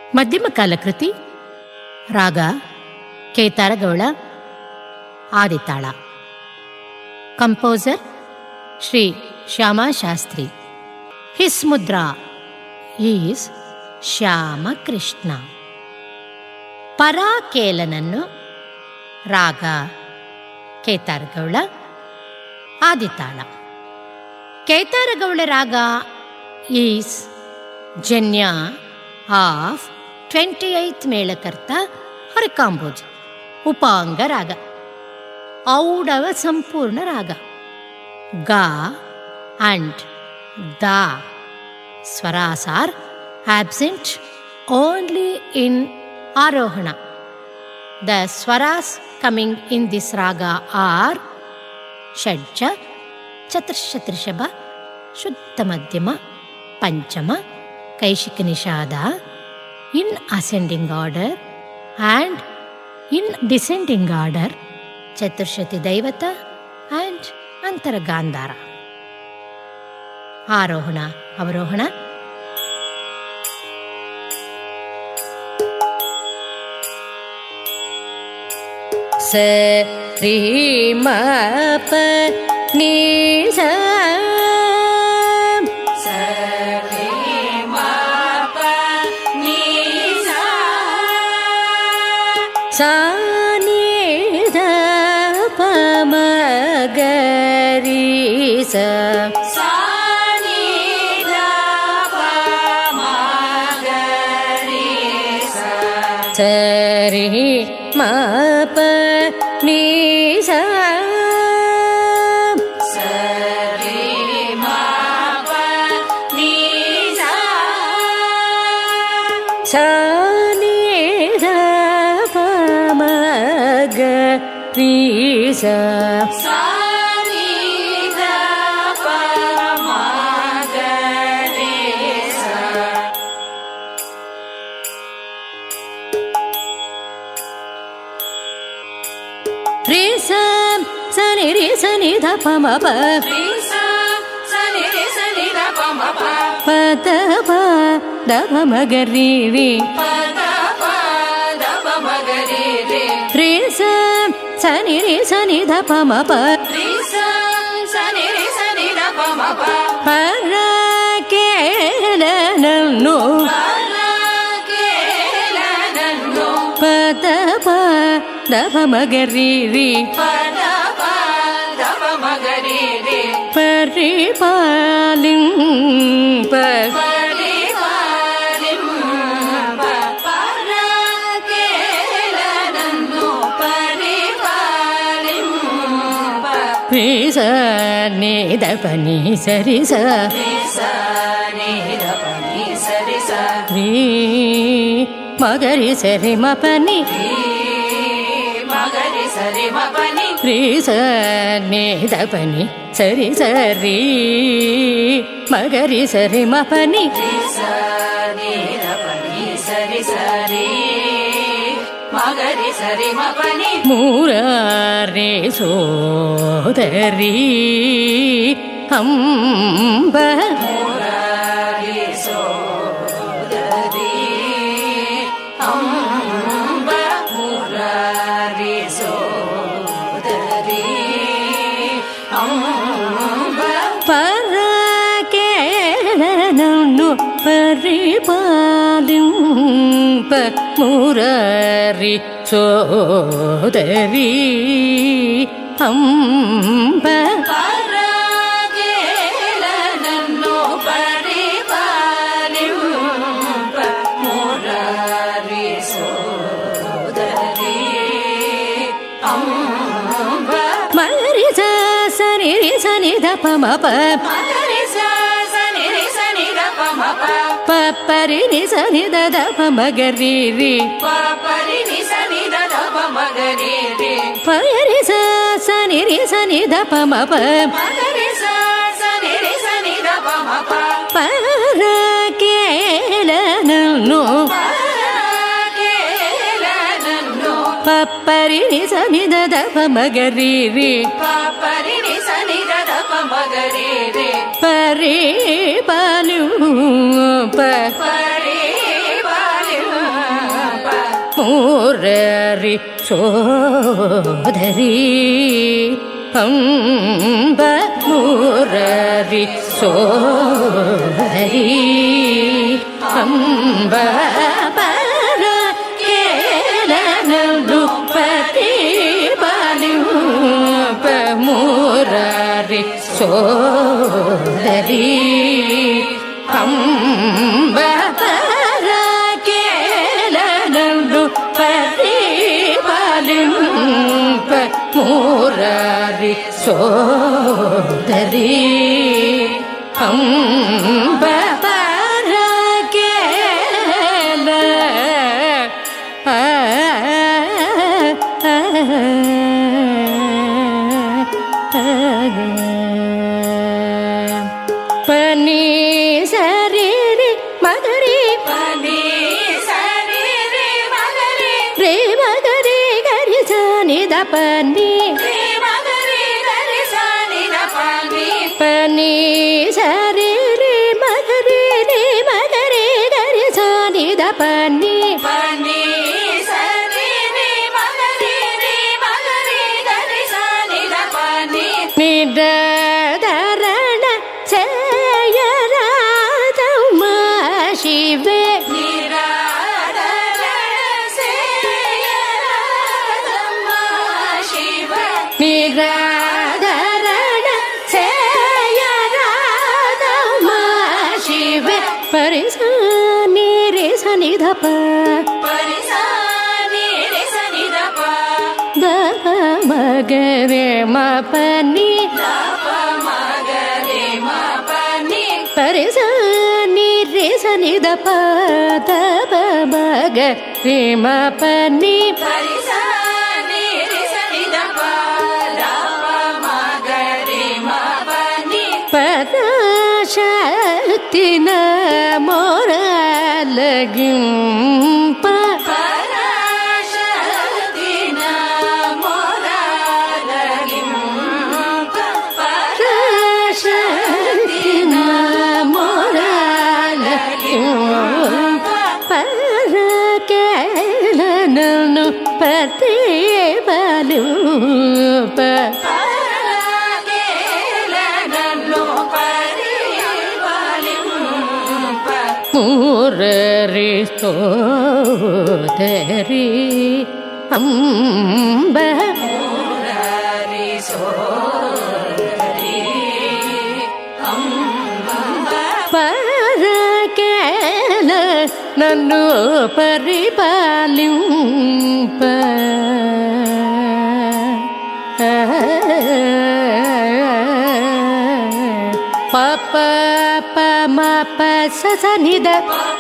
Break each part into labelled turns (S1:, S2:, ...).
S1: ಮಧ್ಯಮ kalakriti. Raga Kedaragaula, Aditala. Composer Shri Shyamashastri. His mudra is Shyamakrishna. Parakelanannu raga Kedaragaula, Aditala. Kedaragaula raga is janya of 28th melakarta Harikambhoji. Upanga raga. Audava sampurna raga. Ga and the swaras are absent only in arohana. The swaras coming in this raga are shadja, chatursha, shuddha madhyama, ಪಂಚಮ, ಕೈಶಿಕ ನಿಷಾದ in ascending order and in descending order, ಚತುರ್ಶತಿ ದೈವತ and ಅಂತರ ಗಾಂಧಾರ. ಆರೋಹಣ ಅವರೋಹಣ. ಸ ರಿ ಮ ಪ ನಿ ಸ सा नि ध प म ग रि सा नि ध प म ग रि सा स रि म प नि सा स रि म प नि सा सा रि सा सा नि ध प म ग रि सा. रि सा सा नि रि सा नि ध प म प रि सा सा नि रि सा नि ध प म प प द प द प म ग रि रि प द प द प म ग रि रि रि सा सा नि रि सा नि ध प म प रि सा सा नि रि सा नि ध प म प ಪರಾಕೇಲನನ್ನು ಪ ದ ಪ ದ ಪ ಮ ಗ ರಿ ರಿ ಪ ದ ಪ ದ ಪ ಮ ಗ ರಿ ರಿ ಪರಿಪಾಲಿಂಪ ರಿ ಸ ನಿ ದ ಪ ನಿ ಸ ರಿ ಸ ರಿ ಮ ಗ ರಿ ಸ ರಿ ಮ ಪ ನಿ ರಿ ಸ ನಿ ದ ಪ ನಿ ಸ ರಿ ಸ ರಿ ಮ ಗ ರಿ ಸ ರಿ ಮ ಪ ನಿ ಮಗರಿ ಸರಿ ಮಪನಿ ಮೂರರೆ ಸೋದರಿ ಅಂಬ ಮೂರರೆ ಸೋದರಿ ಅಂಬ ಮೂರರೆ ಸೋದರಿ ಅಂಬ ಪರಕೇಲನನ್ನು ಪರಿಪಾಲಿಂಪ ಮೂರರಿ ಸೋದರಿ ಅಂಬ ಪರಕೇಲನನ್ನು ಪರಿಪಾಲಿಂಪ ಮೂರರಿ ಸೋದರಿ ಅಂಬ ಮಗರಿ ಸ ನಿ ರಿ ಸ ನಿ ಧ ಪ ಮ ಪ ಮಗರಿ ಸ ನಿ ರಿ ಸ ನಿ ಧ ಪ ಮ ಪ ಪ ಪ ರಿ ನಿ ಸ ನಿ ದ ಧ ಪ ಮ ಗ ರಿ ರಿ ಪ ಪ ರಿ ನಿ ಸ ನಿ ದ ಧ ಪ ಮ ಗ ರಿ ರಿ ಪ ರಿ ಸ ನಿ ರಿ ಸ ನಿ ಧ ಪ ಮ ಪ ಮ ಗ ರಿ ಸ ನಿ ರಿ ಸ ನಿ ಧ ಪ ಮ ಪ ಪರಕೇಲನನ್ನು ಪ ಪ ರಿ ನಿ ಸ ನಿ ದ ಧ ಪ ಮ ಗ ರಿ ರಿ ಪ ಪ ರಿ ನಿ ಸ ನಿ ದ ಧ ಪ ಮ ಗ ರಿ ರಿ ಪರಿ ಪಾಲು ಪ ಪರಿ ಪಾಲು மூரரி சோதரி அம்ப மூரரி சோதரி அம்ப பர கேலனு பதி பலிம்ப மூரரி சோதரி அம்ப பர கேலனு பதி பலிம்ப மூரரி சோதரி அம்ப பர கேல பனி சரி மகரி பனி சரி மகரி ரே மகரி கரி சனி த பனி ரே மகரி கரி சனி த பனி பனி சரி மகரி ரே மகரி கரி சனி த பனி பனி சரி மகரி ரே மகரி கரி சனி த பனி நித परिसानी रे सनि ध प परिसानी रे सनि ध प द म ग रे म प नि द प म ग रे म प नि परिसानी रे सनि ध प द प म ग रे म प नि परिसानी रे सनि ध प द प म ग रे म प नि पराशक्तिन मोरलगिं पराशक्तिन मोरलगिं पराशक्तिन मोरलगिं परकेलनु प्रतिबलु மூரரி சோதரி அம்ப மூரரி சோதரி அம்ப பரகேல நன்னு பரிபாலிம்ப பப்ப பம பச சனித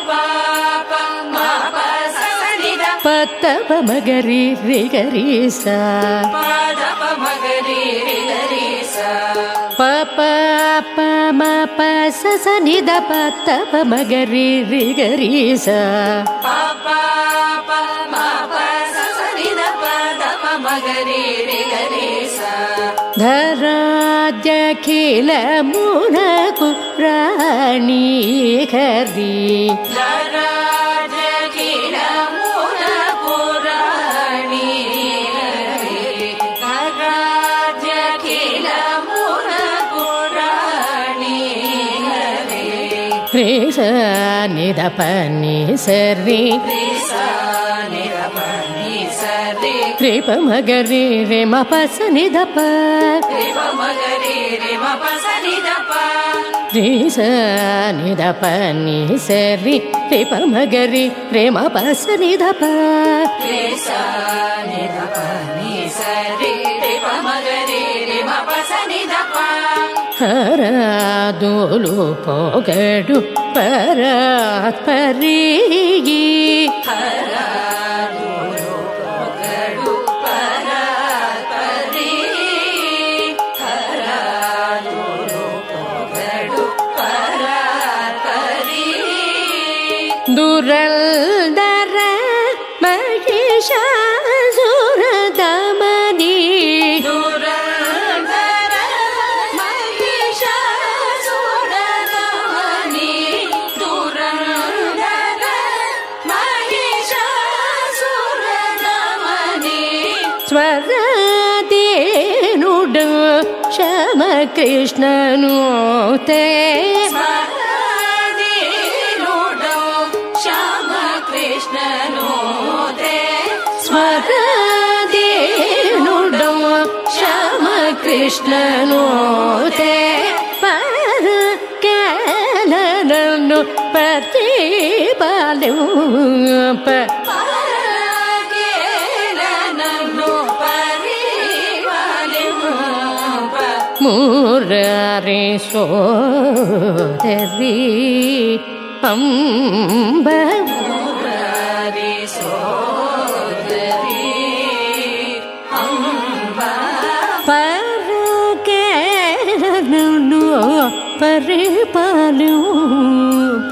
S1: பத்த பமகரி ரிகரிசா பப்ப பம பச சனித பத்த பமகரி ரிகரிசா धराज्यखिल मुनकु राणी हरि धराज्यखिल मुनकु राणी हरि धराज्यखिल मुनकु राणी हरि कृष्ण निदपनि सरि कृप मगरी रे म प स नि ध प कृप मगरी रे म प स नि ध प रे स नि ध प नि स रि रे प मगरी रे म प स नि ध प रे स नि ध प नि स रि रे प मगरी रे म प स नि ध प हरादुलु पोगडु परात् परि दुरल्दर महिषासुरदमनी दुरल्दर महिषासुरदमनी दुरल्दर महिषासुरदमनी ಸ್ವರದೇನುಡ ಶ್ಯಾಮ ಕೃಷ್ಣನು ತೇ ಸ್ವರದೇನುಡ ಶ್ಯಾಮ ಕೃಷ್ಣನು ತೇ ಸ್ವರದೇನುಡ ಶ್ಯಾಮ ಕೃಷ್ಣನು ತೇ ಪರಕೇಲನನ್ನು ಪ್ರತಿಪಾಲಿಂಪ ಮುರಾರಿ ಸೋದರಿ ಅಂಬ ಮುರಾರಿ ಸೋದರಿ ಅಂಬ ಪರಕೇಲನನ್ನು ಪರಿಪಾಲಿಂಪ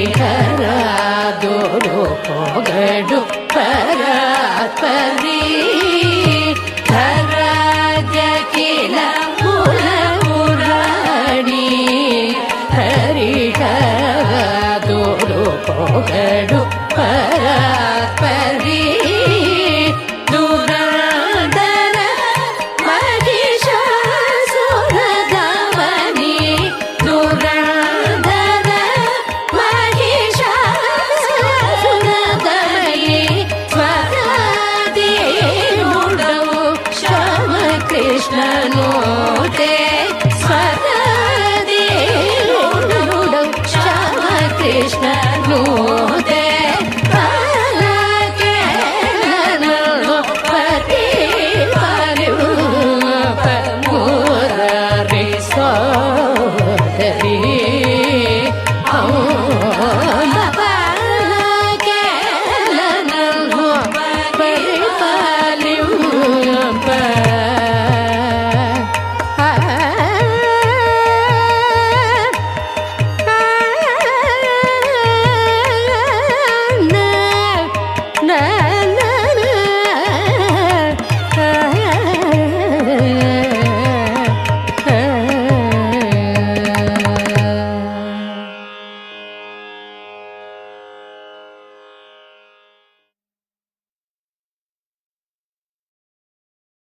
S2: ಪರಾತ್ಪರಿ